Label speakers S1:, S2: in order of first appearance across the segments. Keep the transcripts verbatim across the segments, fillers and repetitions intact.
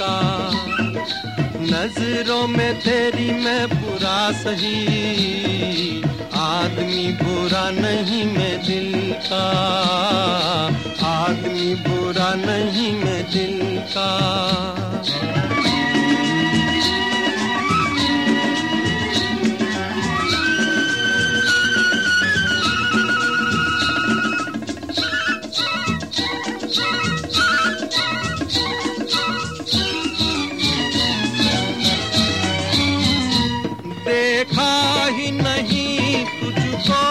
S1: का। नजरों में तेरी मैं बुरा सही, आदमी बुरा नहीं मैं दिल का, आदमी बुरा नहीं मैं दिल का। देखा ही नहीं तुझको,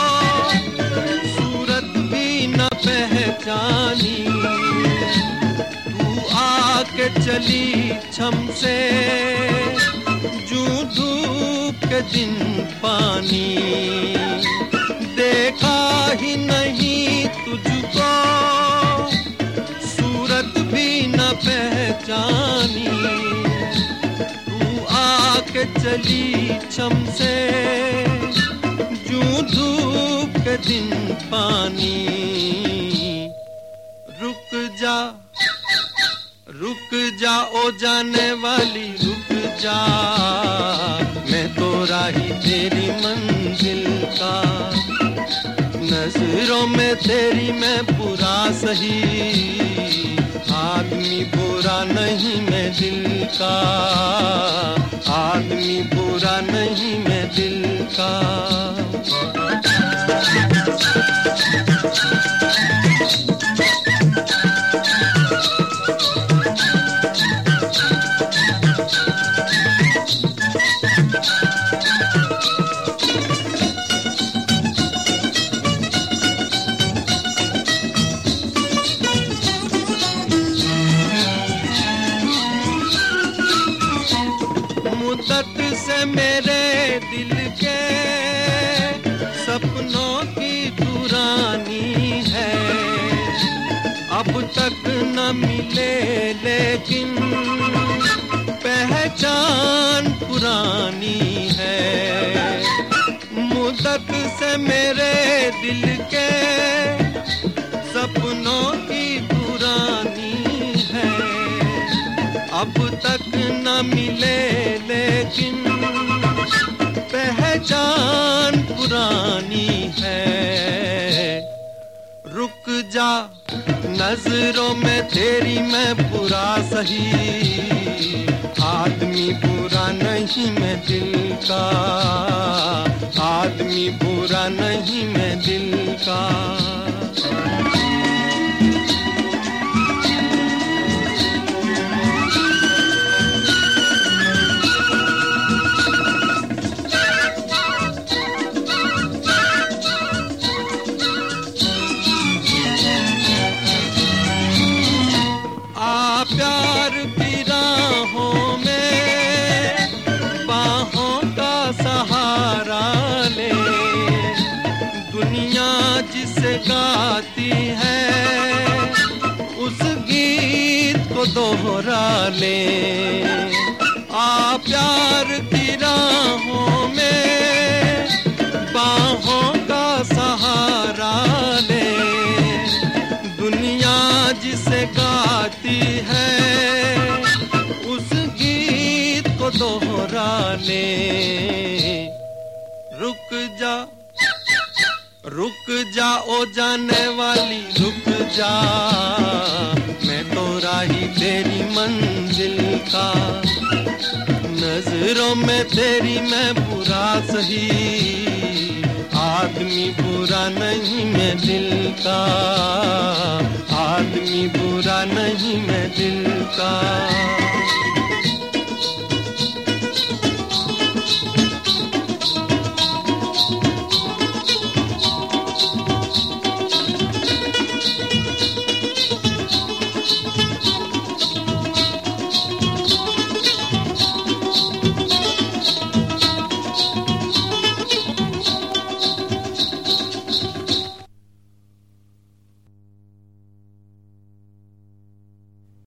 S1: सूरत भी न पहचानी, तू आके चली छम से, जूं धूप के दिन पानी। देखा ही नहीं तुझको, सूरत भी न पहचानी, के चली छम से, जूं धूप के दिन पानी। रुक जा रुक जा ओ जाने वाली रुक जा, मैं तो राही तेरी मंजिल का। नजरों में तेरी मैं बुरा सही, आदमी बुरा नहीं मैं दिल का, आदमी बुरा नहीं मैं दिल का। मुद्दत से मेरे दिल के सपनों की पुरानी है, अब तक न मिले लेकिन पहचान पुरानी है। मुद्दत से मेरे दिल के सपनों की पुरानी है, अब तक न मिले लेकिन पहचान पुरानी है। रुक जा नजरों में तेरी मैं बुरा सही, आदमी बुरा नहीं मैं दिल का, आदमी बुरा नहीं मैं दिल का। प्यार की राहों में बाहों का सहारा ले, दुनिया जिसे गाती है उस गीत को दोहरा ले। आ प्यार की राहों में बाहों का सहारा ले, दुनिया जिसे गाती है उस गीत को दोहरा ले। रुक जा रुक जा ओ जाने वाली रुक जा, मैं तो राही तेरी मंजिल का। नजरों में तेरी मैं बुरा सही, आदमी बुरा नहीं मैं दिल का, आदमी बुरा नहीं मैं दिल का।